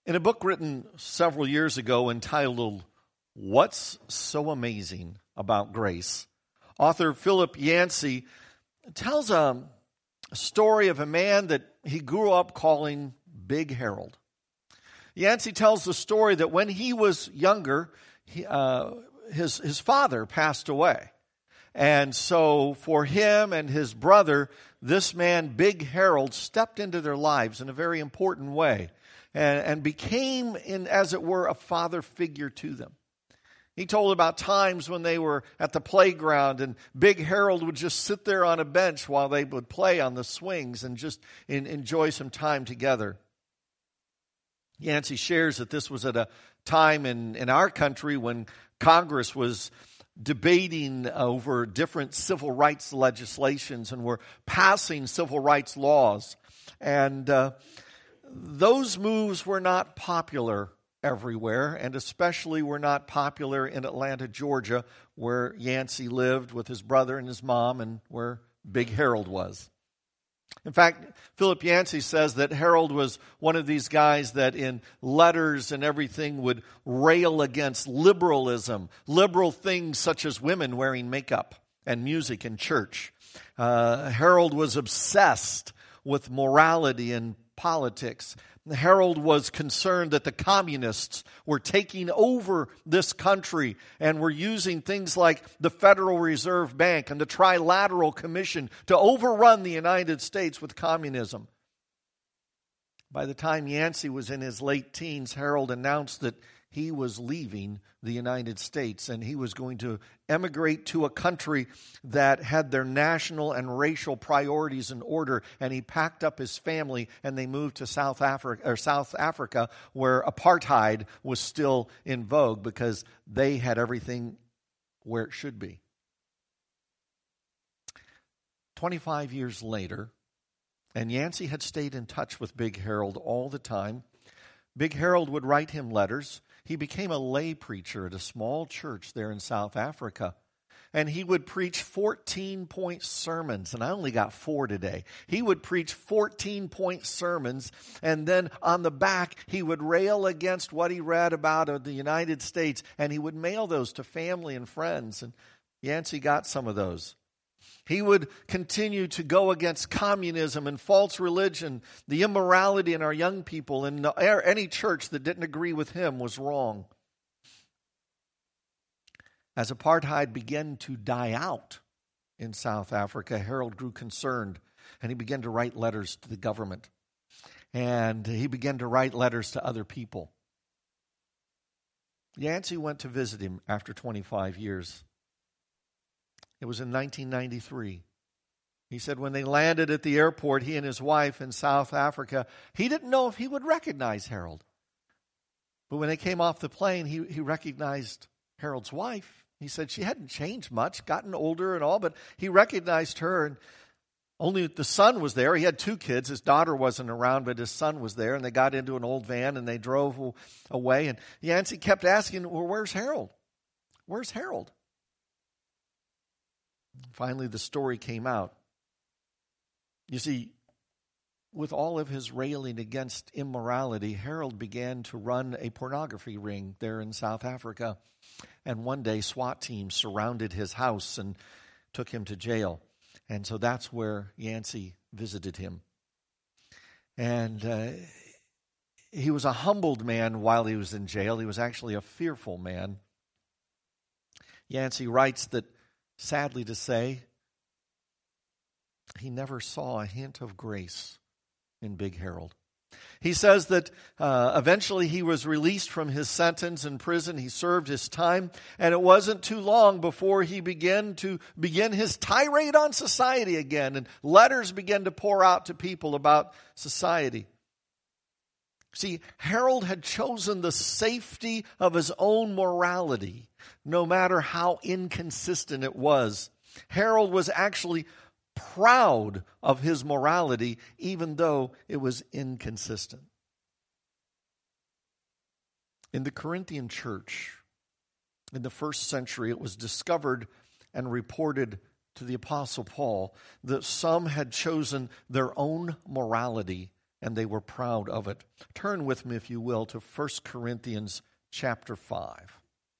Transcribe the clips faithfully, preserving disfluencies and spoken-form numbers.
In a book written several years ago entitled, What's So Amazing About Grace?, author Philip Yancey tells a, a story of a man that he grew up calling Big Harold. Yancey tells the story that when he was younger, he, uh, his, his father passed away. And so for him and his brother, this man, Big Harold, stepped into their lives in a very important way and, and became, in, as it were, a father figure to them. He told about times when they were at the playground and Big Harold would just sit there on a bench while they would play on the swings and just in, enjoy some time together. Yancey shares that this was at a time in, in our country when Congress was debating over different civil rights legislations and were passing civil rights laws. And uh, those moves were not popular everywhere, and especially were not popular in Atlanta, Georgia, where Yancey lived with his brother and his mom and where Big Harold was. In fact, Philip Yancey says that Harold was one of these guys that in letters and everything would rail against liberalism, liberal things such as women wearing makeup and music in church. Uh, Harold was obsessed with morality and politics. Harold was concerned that the communists were taking over this country and were using things like the Federal Reserve Bank and the Trilateral Commission to overrun the United States with communism. By the time Yancey was in his late teens, Harold announced that he was leaving the United States and he was going to emigrate to a country that had their national and racial priorities in order. And he packed up his family and they moved to South Africa, or South Africa, where apartheid was still in vogue because they had everything where it should be. twenty-five years later, and Yancey had stayed in touch with Big Harold all the time. Big Harold would write him letters. He became a lay preacher at a small church there in South Africa. And he would preach fourteen-point sermons. And I only got four today. He would preach fourteen-point sermons. And then on the back, he would rail against what he read about the United States. And he would mail those to family and friends. And Yancey got some of those. He would continue to go against communism and false religion, the immorality in our young people, and any church that didn't agree with him was wrong. As apartheid began to die out in South Africa, Harold grew concerned, and he began to write letters to the government. And he began to write letters to other people. Yancey went to visit him after twenty-five years. It was in nineteen ninety-three. He said when they landed at the airport, he and his wife in South Africa, he didn't know if he would recognize Harold. But when they came off the plane, he, he recognized Harold's wife. He said she hadn't changed much, gotten older and all, but he recognized her. And only the son was there. He had two kids. His daughter wasn't around, but his son was there. And they got into an old van and they drove away. And Yancey kept asking, well, where's Harold? Where's Harold? Finally, the story came out. You see, with all of his railing against immorality, Harold began to run a pornography ring there in South Africa. And one day, SWAT teams surrounded his house and took him to jail. And so that's where Yancey visited him. And uh, he was a humbled man while he was in jail. He was actually a fearful man. Yancey writes that, sadly to say, he never saw a hint of grace in Big Harold. He says that uh, eventually he was released from his sentence in prison. He served his time, and it wasn't too long before he began to begin his tirade on society again, and letters began to pour out to people about society. See, Harold had chosen the safety of his own morality, no matter how inconsistent it was. Harold was actually proud of his morality, even though it was inconsistent. In the Corinthian church, in the first century, it was discovered and reported to the Apostle Paul that some had chosen their own morality and they were proud of it. Turn with me, if you will, to First Corinthians chapter five.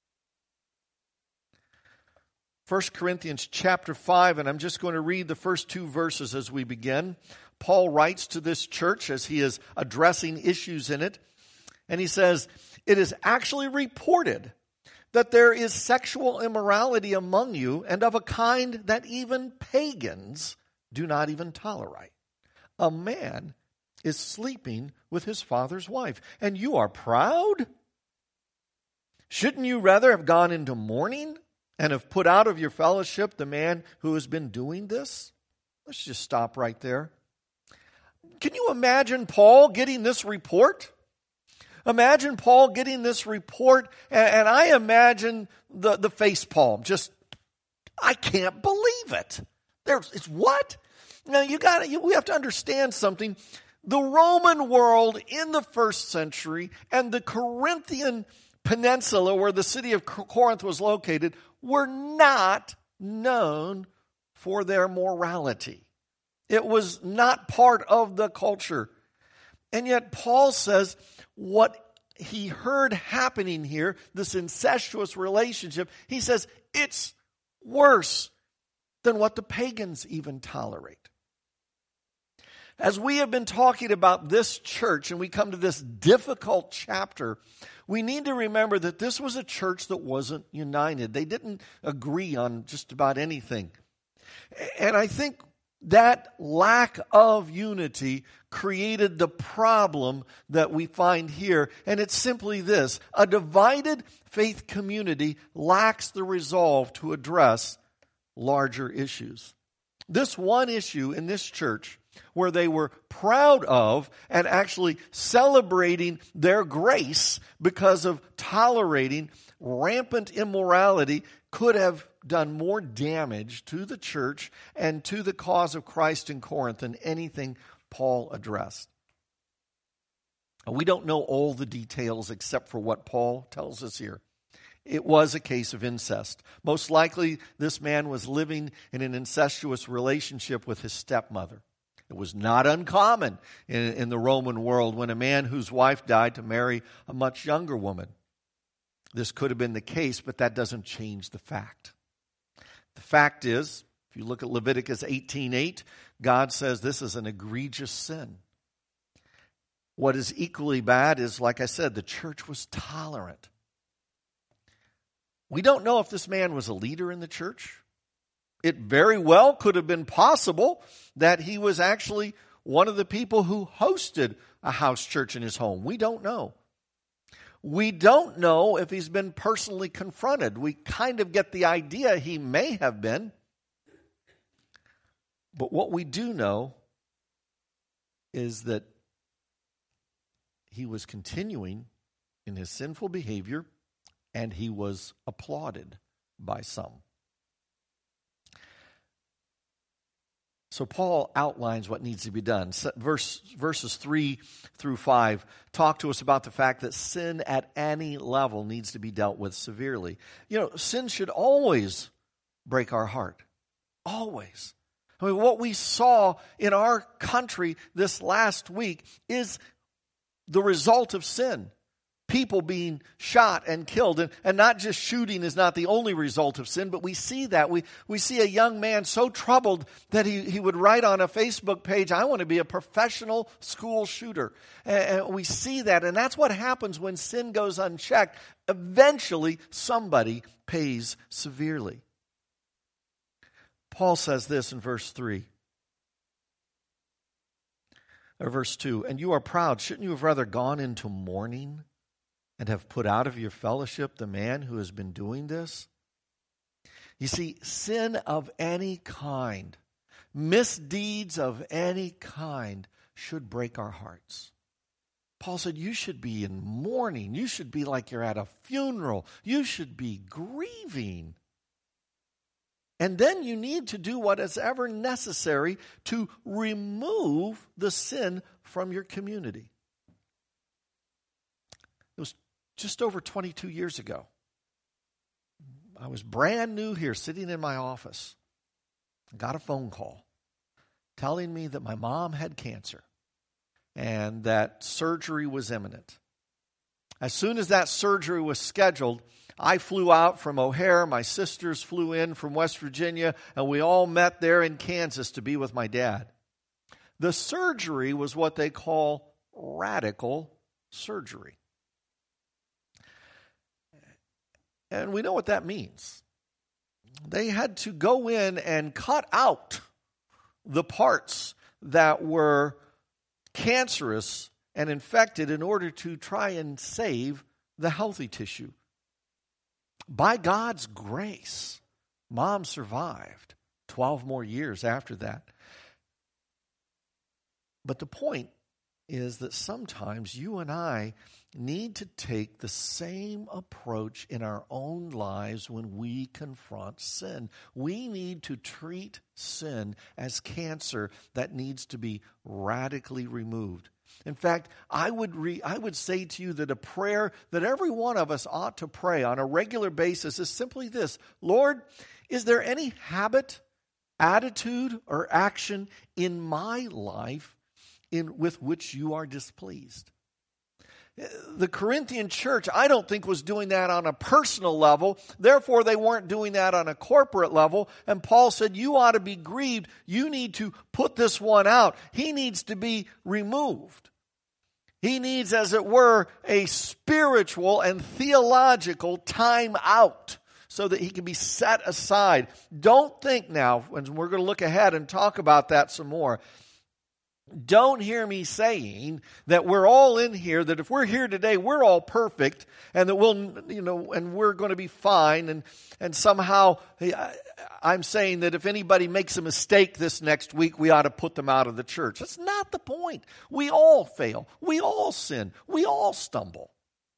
First Corinthians chapter five, and I'm just going to read the first two verses as we begin. Paul writes to this church as he is addressing issues in it, and he says, "It is actually reported that there is sexual immorality among you, and of a kind that even pagans do not even tolerate. A man is sleeping with his father's wife, and you are proud? Shouldn't you rather have gone into mourning and have put out of your fellowship the man who has been doing this?" Let's just stop right there. Can you imagine Paul getting this report? Imagine Paul getting this report, and, and I imagine the, the face palm. Just, I can't believe it. There's, it's what? Now you got you, we have to understand something. The Roman world in the first century and the Corinthian peninsula, where the city of Corinth was located, were not known for their morality. It was not part of the culture. And yet Paul says what he heard happening here, this incestuous relationship, he says it's worse than what the pagans even tolerate. As we have been talking about this church and we come to this difficult chapter, we need to remember that this was a church that wasn't united. They didn't agree on just about anything. And I think that lack of unity created the problem that we find here. And it's simply this: a divided faith community lacks the resolve to address larger issues. This one issue in this church, where they were proud of and actually celebrating their grace because of tolerating rampant immorality, could have done more damage to the church and to the cause of Christ in Corinth than anything Paul addressed. We don't know all the details except for what Paul tells us here. It was a case of incest. Most likely, this man was living in an incestuous relationship with his stepmother. It was not uncommon in, in the Roman world when a man whose wife died to marry a much younger woman. This could have been the case, but that doesn't change the fact. The fact is, if you look at Leviticus eighteen eight, God says this is an egregious sin. What is equally bad is, like I said, the church was tolerant. We don't know if this man was a leader in the church. It very well could have been possible that he was actually one of the people who hosted a house church in his home. We don't know. We don't know if he's been personally confronted. We kind of get the idea he may have been. But what we do know is that he was continuing in his sinful behavior, and he was applauded by some. So Paul outlines what needs to be done. Verse, verses three through five talk to us about the fact that sin at any level needs to be dealt with severely. You know, sin should always break our heart. Always. I mean, what we saw in our country this last week is the result of sin. People being shot and killed. And, and not just shooting is not the only result of sin, but we see that. We, we see a young man so troubled that he, he would write on a Facebook page, "I want to be a professional school shooter." And, and we see that. And that's what happens when sin goes unchecked. Eventually, somebody pays severely. Paul says this in verse three. Or verse two. "And you are proud. Shouldn't you have rather gone into mourning and have put out of your fellowship the man who has been doing this?" You see, sin of any kind, misdeeds of any kind should break our hearts. Paul said you should be in mourning. You should be like you're at a funeral. You should be grieving. And then you need to do what is ever necessary to remove the sin from your community. It was just over twenty-two years ago. I was brand new here, sitting in my office. I got a phone call telling me that my mom had cancer. and that surgery was imminent. As soon as that surgery was scheduled, I flew out from O'Hare. My sisters flew in from West Virginia, and we all met there in Kansas to be with my dad. The surgery was what they call radical surgery. And we know what that means. They had to go in and cut out the parts that were cancerous and infected in order to try and save the healthy tissue. By God's grace, Mom survived twelve more years after that. But the point is that sometimes you and I need to take the same approach in our own lives when we confront sin. We need to treat sin as cancer that needs to be radically removed. In fact, I would re- I would say to you that a prayer that every one of us ought to pray on a regular basis is simply this: Lord, is there any habit, attitude, or action in my life in with which you are displeased? The Corinthian church, I don't think, was doing that on a personal level. Therefore, they weren't doing that on a corporate level. And Paul said, you ought to be grieved. You need to put this one out. He needs to be removed. He needs, as it were, a spiritual and theological time out so that he can be set aside. Don't think now, and we're going to look ahead and talk about that some more. Don't hear me saying that we're all in here, that if we're here today, we're all perfect, and that we'll, you know, and we're going to be fine, and, and somehow I'm saying that if anybody makes a mistake this next week, we ought to put them out of the church. That's not the point. We all fail. We all sin. We all stumble.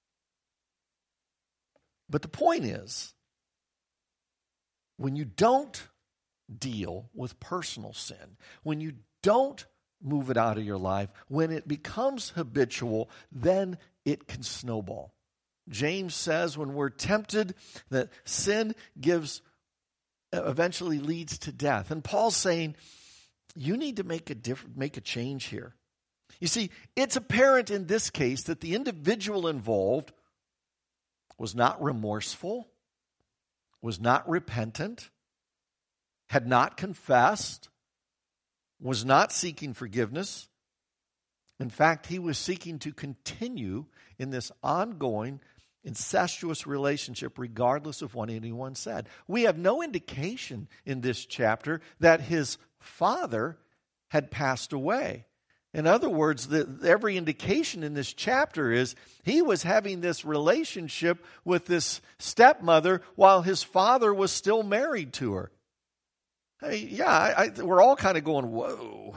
But the point is, when you don't deal with personal sin, when you don't move it out of your life, when it becomes habitual, then it can snowball. James says when we're tempted, that sin gives, eventually leads to death. And Paul's saying, you need to make a different, make a change here. You see, it's apparent in this case that the individual involved was not remorseful, was not repentant, had not confessed, was not seeking forgiveness. In fact, he was seeking to continue in this ongoing incestuous relationship regardless of what anyone said. We have no indication in this chapter that his father had passed away. In other words, the, every indication in this chapter is he was having this relationship with this stepmother while his father was still married to her. Hey, yeah, I, I, we're all kind of going, whoa.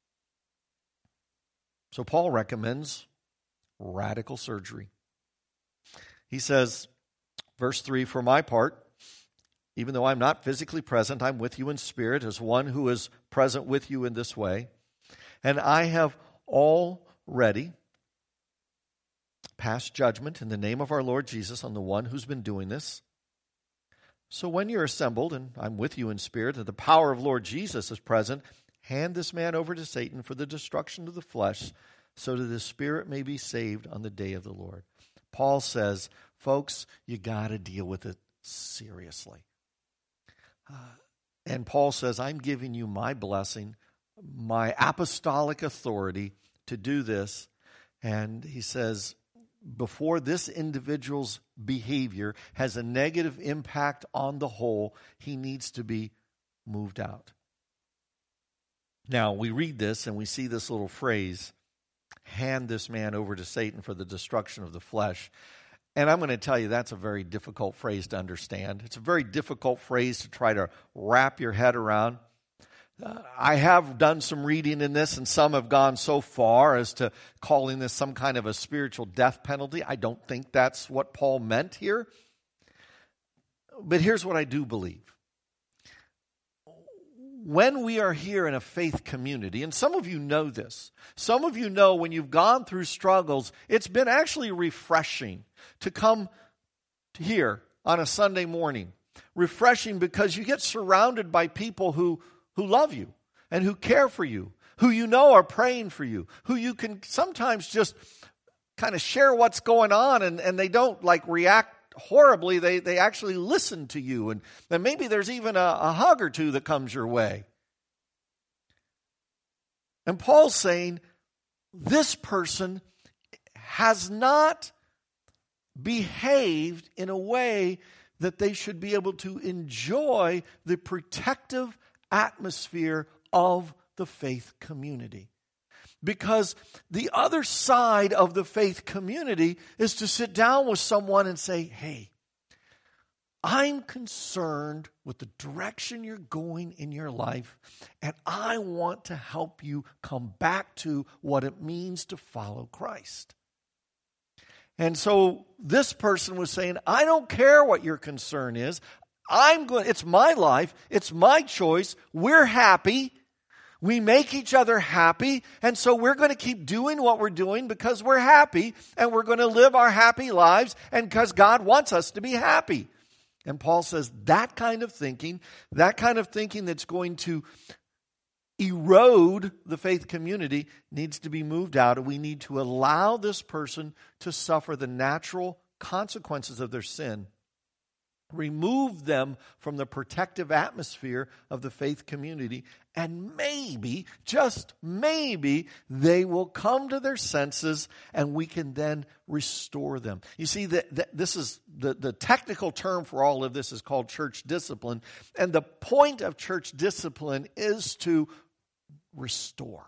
So Paul recommends radical surgery. He says, verse three, for my part, even though I'm not physically present, I'm with you in spirit as one who is present with you in this way. And I have already passed judgment in the name of our Lord Jesus on the one who's been doing this. So when you're assembled, and I'm with you in spirit, and the power of Lord Jesus is present, hand this man over to Satan for the destruction of the flesh, so that his spirit may be saved on the day of the Lord. Paul says, folks, you got to deal with it seriously. Uh, and Paul says, I'm giving you my blessing, my apostolic authority to do this. And he says, before this individual's behavior has a negative impact on the whole, he needs to be moved out. Now, we read this and we see this little phrase, hand this man over to Satan for the destruction of the flesh. And I'm going to tell you that's a very difficult phrase to understand. It's a very difficult phrase to try to wrap your head around. Uh, I have done some reading in this, and some have gone so far as to calling this some kind of a spiritual death penalty. I don't think that's what Paul meant here. But here's what I do believe. When we are here in a faith community, and some of you know this, some of you know when you've gone through struggles, it's been actually refreshing to come here on a Sunday morning. Refreshing because you get surrounded by people who who love you and who care for you, who you know are praying for you, who you can sometimes just kind of share what's going on, and, and they don't like react horribly. They, they actually listen to you, and then maybe there's even a, a hug or two that comes your way. And Paul's saying, this person has not behaved in a way that they should be able to enjoy the protective atmosphere of the faith community. Because the other side of the faith community is to sit down with someone and say, hey, I'm concerned with the direction you're going in your life, and I want to help you come back to what it means to follow Christ. And so this person was saying, I don't care what your concern is. I'm going, it's my life. It's my choice. We're happy. We make each other happy. And so we're going to keep doing what we're doing because we're happy, and we're going to live our happy lives, and because God wants us to be happy. And Paul says that kind of thinking, that kind of thinking that's going to erode the faith community needs to be moved out, and we need to allow this person to suffer the natural consequences of their sin. Remove them from the protective atmosphere of the faith community, and maybe, just maybe, they will come to their senses, and we can then restore them. You see, that, that this is the, the technical term for all of this is called church discipline, and the point of church discipline is to restore.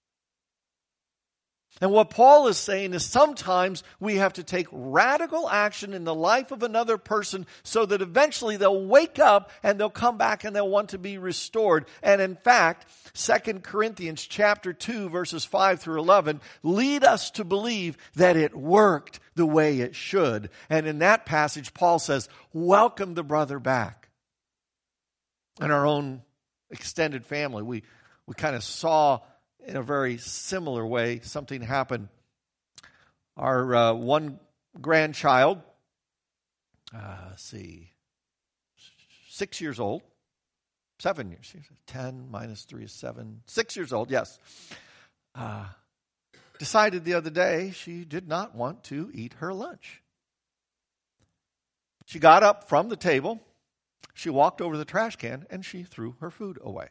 And what Paul is saying is sometimes we have to take radical action in the life of another person so that eventually they'll wake up and they'll come back and they'll want to be restored. And in fact, Second Corinthians chapter two, verses five through eleven lead us to believe that it worked the way it should. And in that passage, Paul says, welcome the brother back. In our own extended family, we, we kind of saw in a very similar way, something happened. Our uh, one grandchild, uh, let's see, six years old, seven years, ten minus three is seven, six years old, yes, uh, decided the other day she did not want to eat her lunch. She got up from the table, she walked over to the trash can, and she threw her food away.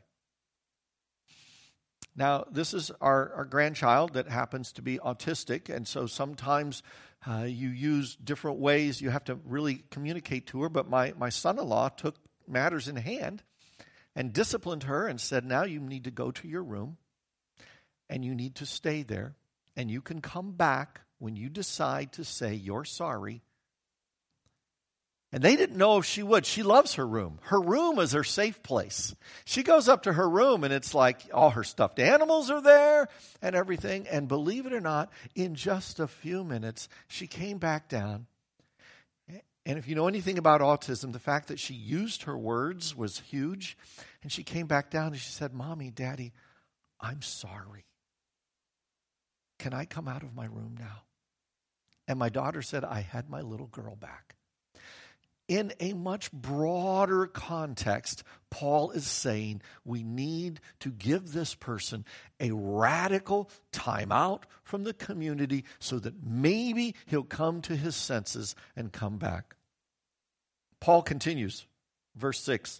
Now, this is our, our grandchild that happens to be autistic, and so sometimes uh, you use different ways. You have to really communicate to her, but my, my son-in-law took matters in hand and disciplined her and said, now you need to go to your room, and you need to stay there, and you can come back when you decide to say you're sorry. And they didn't know if she would. She loves her room. Her room is her safe place. She goes up to her room, and it's like all her stuffed animals are there and everything. And believe it or not, in just a few minutes, she came back down. And if you know anything about autism, the fact that she used her words was huge. And she came back down and she said, Mommy, Daddy, I'm sorry. Can I come out of my room now? And my daughter said, I had my little girl back. In a much broader context, Paul is saying we need to give this person a radical timeout from the community so that maybe he'll come to his senses and come back. Paul continues, verse six.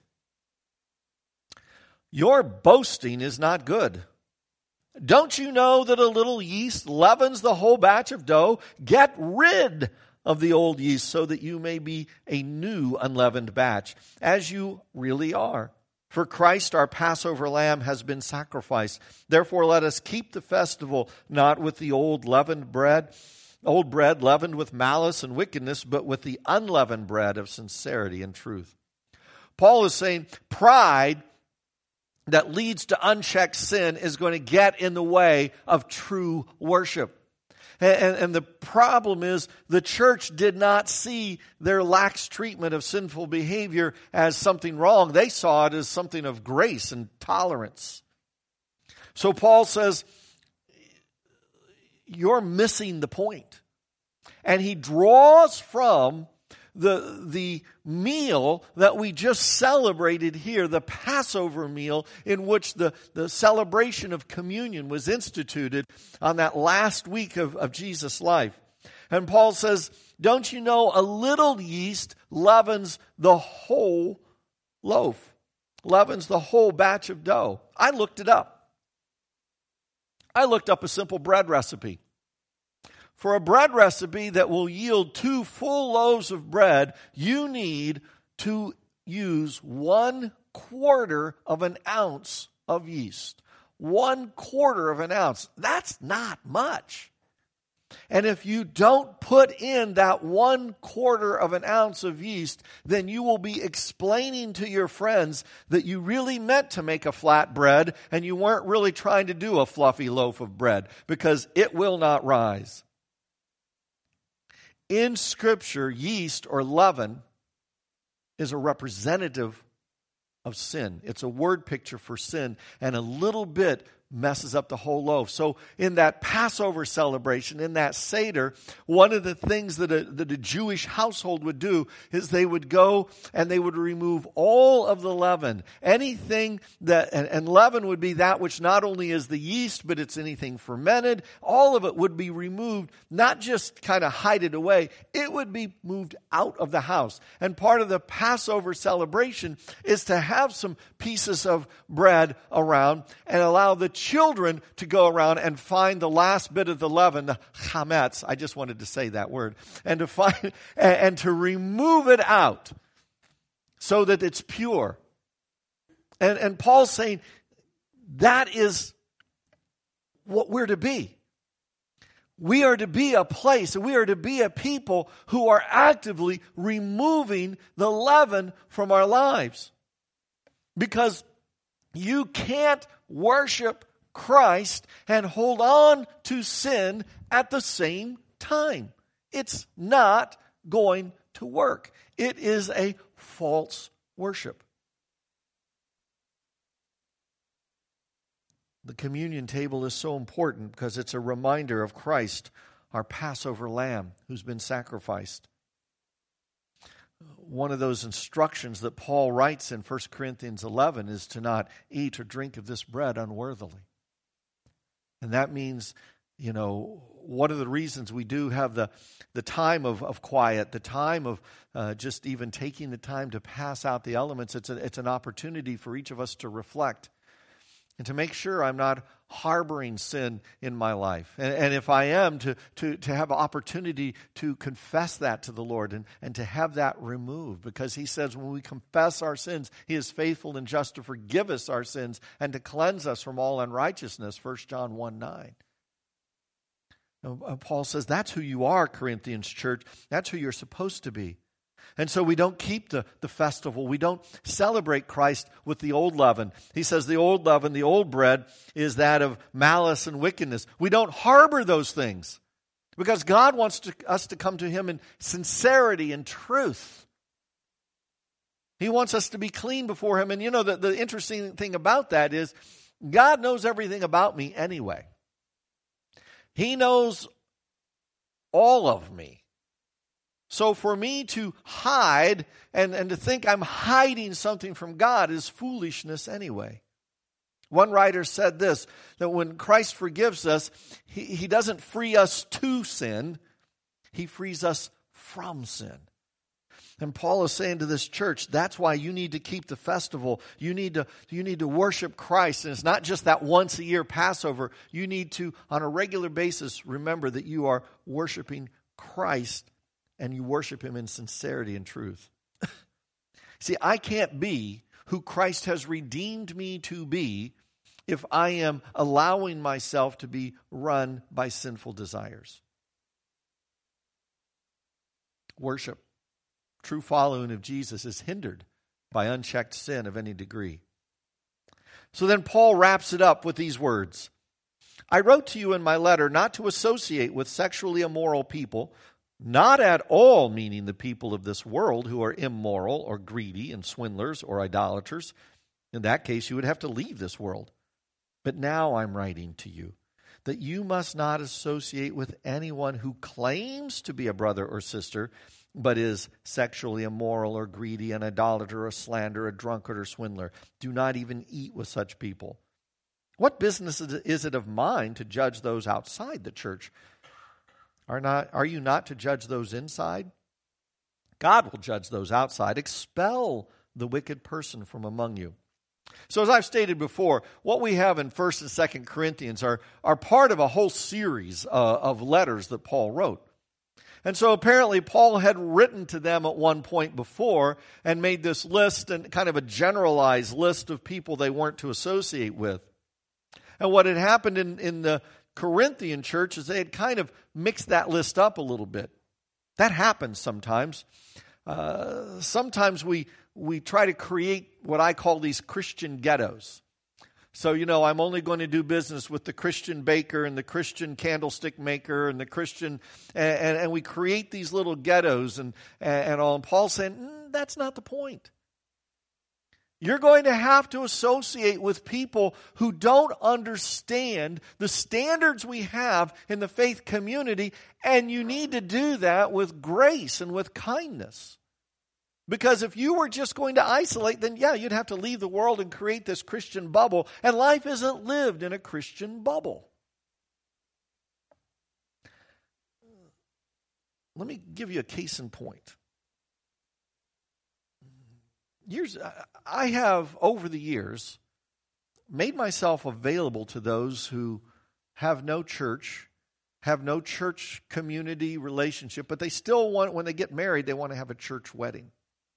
Your boasting is not good. Don't you know that a little yeast leavens the whole batch of dough? Get rid of the old yeast so that you may be a new unleavened batch, as you really are. For Christ, our Passover lamb, has been sacrificed. Therefore, let us keep the festival not with the old leavened bread, old bread leavened with malice and wickedness, but with the unleavened bread of sincerity and truth. Paul is saying pride that leads to unchecked sin is going to get in the way of true worship. And, and the problem is the church did not see their lax treatment of sinful behavior as something wrong. They saw it as something of grace and tolerance. So Paul says, you're missing the point. And he draws from the, the meal that we just celebrated here, the Passover meal in which the, the celebration of communion was instituted on that last week of, of Jesus' life. And Paul says, don't you know a little yeast leavens the whole loaf, leavens the whole batch of dough. I looked it up. I looked up a simple bread recipe. For a bread recipe that will yield two full loaves of bread, you need to use one quarter of an ounce of yeast. One quarter of an ounce. That's not much. And if you don't put in that one quarter of an ounce of yeast, then you will be explaining to your friends that you really meant to make a flat bread and you weren't really trying to do a fluffy loaf of bread, because it will not rise. In Scripture, yeast or leaven is a representative of sin. It's a word picture for sin, and a little bit messes up the whole loaf. So in that Passover celebration, in that Seder, one of the things that a, that a Jewish household would do is they would go and they would remove all of the leaven. Anything that, and, and leaven would be that which not only is the yeast, but it's anything fermented. All of it would be removed, not just kind of hide it away. It would be moved out of the house. And part of the Passover celebration is to have some pieces of bread around and allow the children to go around and find the last bit of the leaven, the chametz. I just wanted to say that word. And to find and, and to remove it out so that it's pure. And, and Paul's saying that is what we're to be. We are to be a place, we are to be a people who are actively removing the leaven from our lives. Because you can't worship Christ and hold on to sin at the same time. It's not going to work. It is a false worship. The communion table is so important because it's a reminder of Christ, our Passover lamb who's been sacrificed. One of those instructions that Paul writes in First Corinthians eleven is to not eat or drink of this bread unworthily. And that means, you know, one of the reasons we do have the, the time of, of quiet, the time of uh, just even taking the time to pass out the elements, it's, a, it's an opportunity for each of us to reflect and to make sure I'm not harboring sin in my life. And, and if I am, to, to, to have an opportunity to confess that to the Lord and, and to have that removed. Because he says when we confess our sins, he is faithful and just to forgive us our sins and to cleanse us from all unrighteousness, First John one nine. Paul says that's who you are, Corinthians church. That's who you're supposed to be. And so we don't keep the, the festival. We don't celebrate Christ with the old leaven. He says the old leaven, the old bread, is that of malice and wickedness. We don't harbor those things because God wants to, us to come to him in sincerity and truth. He wants us to be clean before him. And you know, the, the interesting thing about that is God knows everything about me anyway. He knows all of me. So for me to hide and, and to think I'm hiding something from God is foolishness anyway. One writer said this, that when Christ forgives us, he, he doesn't free us to sin, he frees us from sin. And Paul is saying to this church, that's why you need to keep the festival. You need to, you need to worship Christ. And it's not just that once a year Passover. You need to, on a regular basis, remember that you are worshiping Christ and you worship him in sincerity and truth. See, I can't be who Christ has redeemed me to be if I am allowing myself to be run by sinful desires. Worship, true following of Jesus, is hindered by unchecked sin of any degree. So then Paul wraps it up with these words. I wrote to you in my letter not to associate with sexually immoral people, not at all meaning the people of this world who are immoral or greedy and swindlers or idolaters. In that case, you would have to leave this world. But now I'm writing to you that you must not associate with anyone who claims to be a brother or sister, but is sexually immoral or greedy, an idolater, a slanderer, a drunkard, or swindler. Do not even eat with such people. What business is it of mine to judge those outside the church? Are not, are you not to judge those inside? God will judge those outside. Expel the wicked person from among you. So as I've stated before, what we have in First and Second Corinthians are, are part of a whole series uh, of letters that Paul wrote. And so apparently Paul had written to them at one point before and made this list and kind of a generalized list of people they weren't to associate with. And what had happened in, in the Corinthian church is they had kind of mixed that list up a little bit. That happens sometimes. Uh, sometimes we we try to create what I call these Christian ghettos. So, you know, I'm only going to do business with the Christian baker and the Christian candlestick maker and the Christian, and, and, and we create these little ghettos and, and, and all. And Paul's saying, mm, that's not the point. You're going to have to associate with people who don't understand the standards we have in the faith community, and you need to do that with grace and with kindness. Because if you were just going to isolate, then yeah, you'd have to leave the world and create this Christian bubble, and life isn't lived in a Christian bubble. Let me give you a case in point. Years, I have, over the years, made myself available to those who have no church, have no church community relationship, but they still want, when they get married, they want to have a church wedding.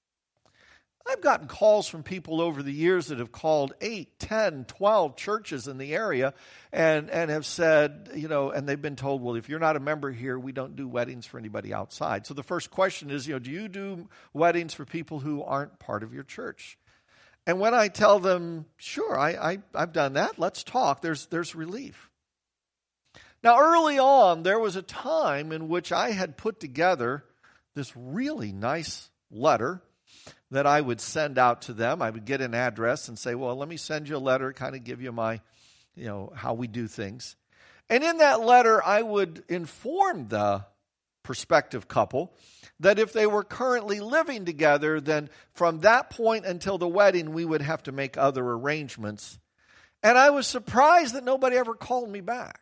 I've gotten calls from people over the years that have called eight, ten, twelve churches in the area and, and have said, you know, and they've been told, well, if you're not a member here, we don't do weddings for anybody outside. So the first question is, you know, do you do weddings for people who aren't part of your church? And when I tell them, sure, I, I, I've done that, let's talk, there's, there's relief. Now, early on, there was a time in which I had put together this really nice letter that I would send out to them. I would get an address and say, well, let me send you a letter, kind of give you my, you know, how we do things. And in that letter, I would inform the prospective couple that if they were currently living together, then from that point until the wedding, we would have to make other arrangements. And I was surprised that nobody ever called me back.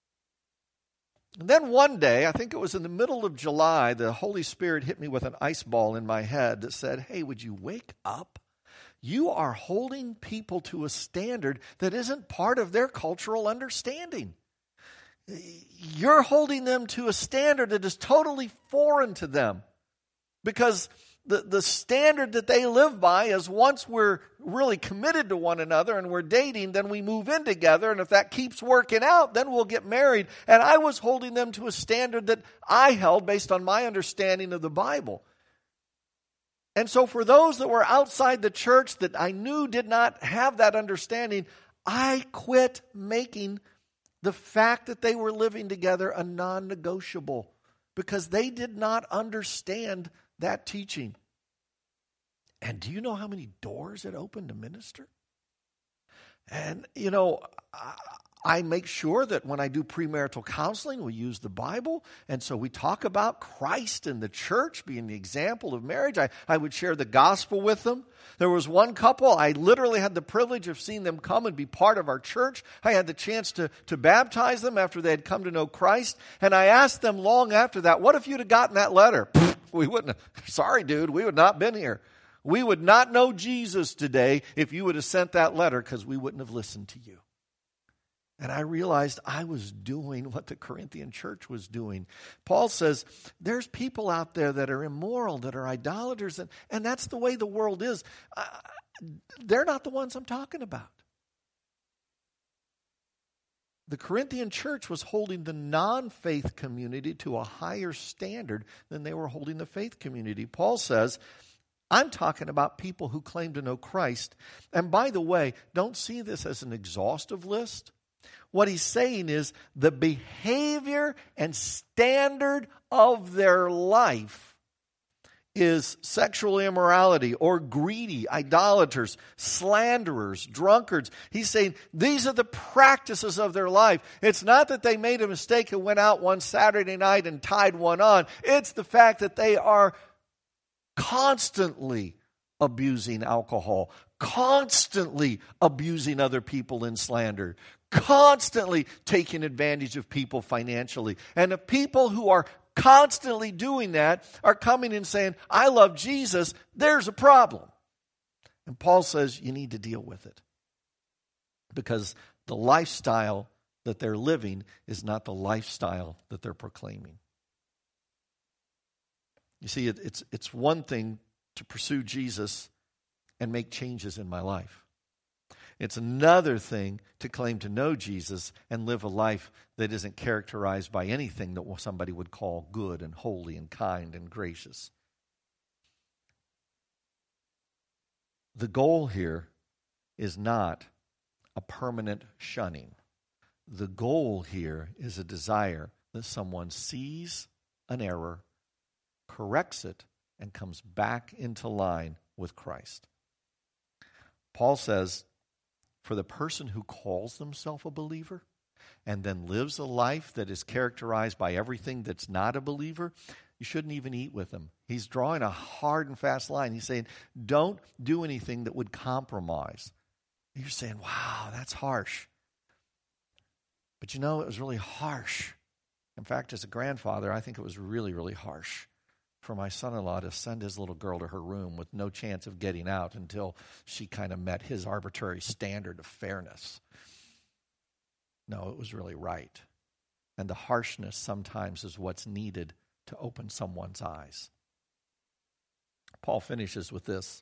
And then one day, I think it was in the middle of July, the Holy Spirit hit me with an ice ball in my head that said, hey, would you wake up? You are holding people to a standard that isn't part of their cultural understanding. You're holding them to a standard that is totally foreign to them. Because the, the standard that they live by is once we're really committed to one another and we're dating, then we move in together. And if that keeps working out, then we'll get married. And I was holding them to a standard that I held based on my understanding of the Bible. And so for those that were outside the church that I knew did not have that understanding, I quit making the fact that they were living together a non-negotiable because they did not understand that teaching. And do you know how many doors it opened to minister? And, you know, I, I make sure that when I do premarital counseling, we use the Bible. And so we talk about Christ and the church being the example of marriage. I, I would share the gospel with them. There was one couple, I literally had the privilege of seeing them come and be part of our church. I had the chance to, to baptize them after they had come to know Christ. And I asked them long after that, what if you'd have gotten that letter? We wouldn't have, sorry, dude, we would not have been here. We would not know Jesus today if you would have sent that letter because we wouldn't have listened to you. And I realized I was doing what the Corinthian church was doing. Paul says, there's people out there that are immoral, that are idolaters, and, and that's the way the world is. Uh, they're not the ones I'm talking about. The Corinthian church was holding the non-faith community to a higher standard than they were holding the faith community. Paul says, I'm talking about people who claim to know Christ. And by the way, don't see this as an exhaustive list. What he's saying is the behavior and standard of their life is sexual immorality or greedy, idolaters, slanderers, drunkards. He's saying these are the practices of their life. It's not that they made a mistake and went out one Saturday night and tied one on. It's the fact that they are constantly abusing alcohol, constantly abusing other people in slander, constantly taking advantage of people financially. And the people who are constantly doing that are coming and saying, I love Jesus, there's a problem. And Paul says you need to deal with it. Because the lifestyle that they're living is not the lifestyle that they're proclaiming. You see, it, it's, it's one thing to pursue Jesus and make changes in my life. It's another thing to claim to know Jesus and live a life that isn't characterized by anything that somebody would call good and holy and kind and gracious. The goal here is not a permanent shunning. The goal here is a desire that someone sees an error, corrects it, and comes back into line with Christ. Paul says, for the person who calls themselves a believer and then lives a life that is characterized by everything that's not a believer, you shouldn't even eat with them. He's drawing a hard and fast line. He's saying, don't do anything that would compromise. You're saying, wow, that's harsh. But you know, it was really harsh. In fact, as a grandfather, I think it was really, really harsh for my son-in-law to send his little girl to her room with no chance of getting out until she kind of met his arbitrary standard of fairness. No, it was really right. And the harshness sometimes is what's needed to open someone's eyes. Paul finishes with this.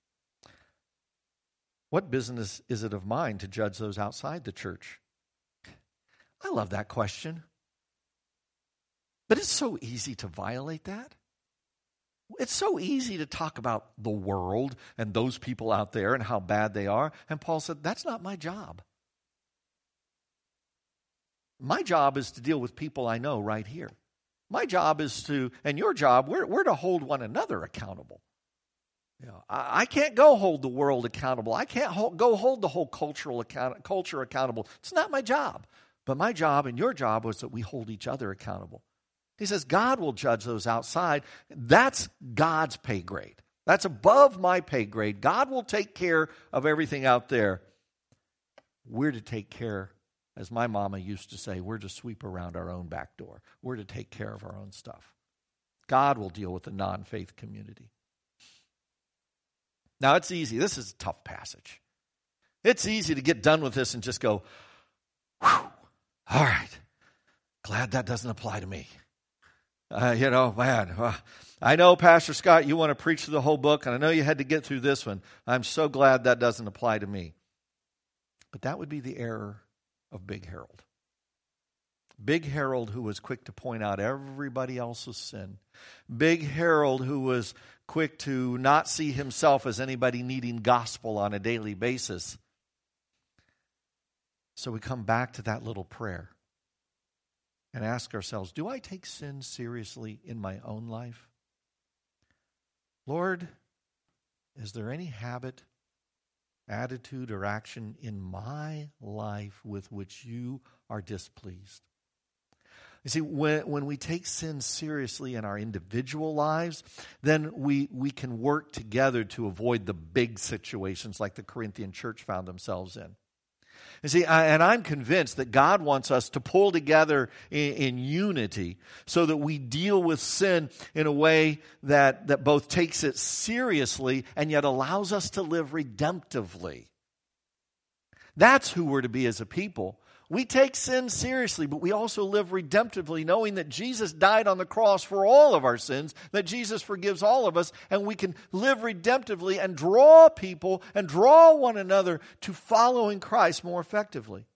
What business is it of mine to judge those outside the church? I love that question. But it's so easy to violate that. It's so easy to talk about the world and those people out there and how bad they are. And Paul said, that's not my job. My job is to deal with people I know right here. My job is to, and your job, we're, we're to hold one another accountable. You know, I, I can't go hold the world accountable. I can't hold, go hold the whole cultural account, culture accountable. It's not my job. But my job and your job was that we hold each other accountable. He says, God will judge those outside. That's God's pay grade. That's above my pay grade. God will take care of everything out there. We're to take care, as my mama used to say, we're to sweep around our own back door. We're to take care of our own stuff. God will deal with the non-faith community. Now, it's easy. This is a tough passage. It's easy to get done with this and just go, whew, all right, glad that doesn't apply to me. Uh, you know, man, uh, I know, Pastor Scott, you want to preach through the whole book, and I know you had to get through this one. I'm so glad that doesn't apply to me. But that would be the error of Big Harold. Big Harold, who was quick to point out everybody else's sin. Big Harold, who was quick to not see himself as anybody needing gospel on a daily basis. So we come back to that little prayer and ask ourselves, do I take sin seriously in my own life? Lord, is there any habit, attitude, or action in my life with which you are displeased? You see, when, when we take sin seriously in our individual lives, then we, we can work together to avoid the big situations like the Corinthian church found themselves in. You see, I, and I'm convinced that God wants us to pull together in, in unity so that we deal with sin in a way that, that both takes it seriously and yet allows us to live redemptively. That's who we're to be as a people. We take sin seriously, but we also live redemptively, knowing that Jesus died on the cross for all of our sins, that Jesus forgives all of us, and we can live redemptively and draw people and draw one another to following Christ more effectively.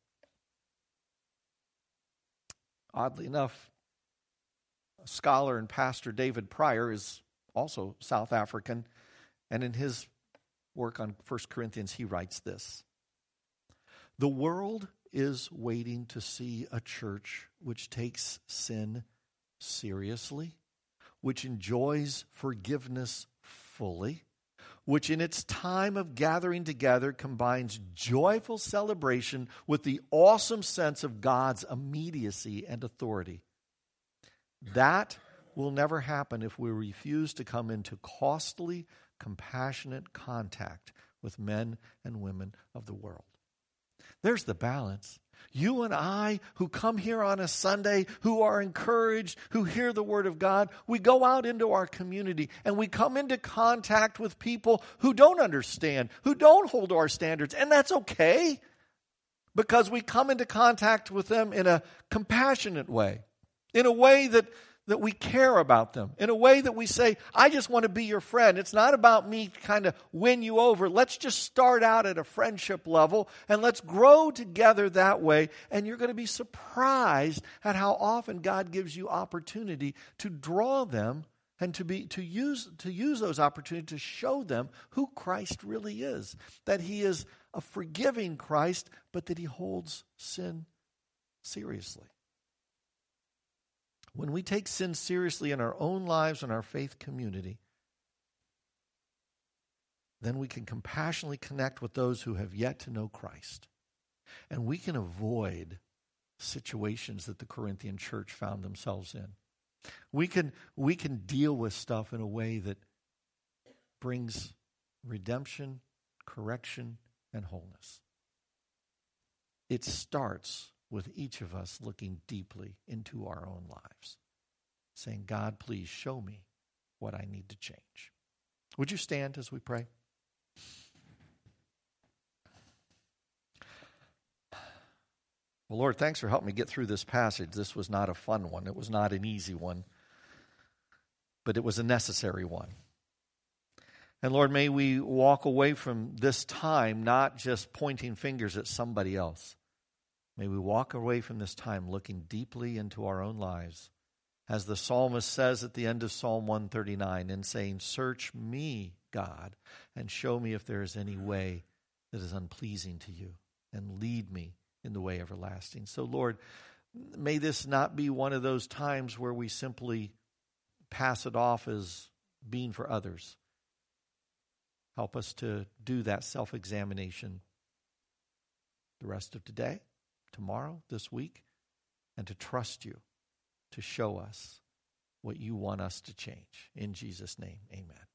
Oddly enough, scholar and pastor David Pryor is also South African, and in his work on First Corinthians, he writes this: the world is waiting to see a church which takes sin seriously, which enjoys forgiveness fully, which in its time of gathering together combines joyful celebration with the awesome sense of God's immediacy and authority. That will never happen if we refuse to come into costly, compassionate contact with men and women of the world. There's the balance. You and I, who come here on a Sunday, who are encouraged, who hear the Word of God, we go out into our community and we come into contact with people who don't understand, who don't hold our standards, and that's okay because we come into contact with them in a compassionate way, in a way that that we care about them, in a way that we say, I just want to be your friend. It's not about me kind of win you over. Let's just start out at a friendship level and let's grow together that way. And you're going to be surprised at how often God gives you opportunity to draw them and to be to use to use those opportunities to show them who Christ really is. That he is a forgiving Christ, but that he holds sin seriously. When we take sin seriously in our own lives and our faith community, then we can compassionately connect with those who have yet to know Christ. And we can avoid situations that the Corinthian church found themselves in. We can, we can deal with stuff in a way that brings redemption, correction, and wholeness. It starts with each of us looking deeply into our own lives, saying, God, please show me what I need to change. Would you stand as we pray? Well, Lord, thanks for helping me get through this passage. This was not a fun one. It was not an easy one, but it was a necessary one. And Lord, may we walk away from this time not just pointing fingers at somebody else. May we walk away from this time looking deeply into our own lives, as the psalmist says at the end of Psalm one thirty-nine, and saying, search me, God, and show me if there is any way that is unpleasing to you, and lead me in the way everlasting. So, Lord, may this not be one of those times where we simply pass it off as being for others. Help us to do that self-examination the rest of today, tomorrow, this week, and to trust you to show us what you want us to change. In Jesus' name, amen.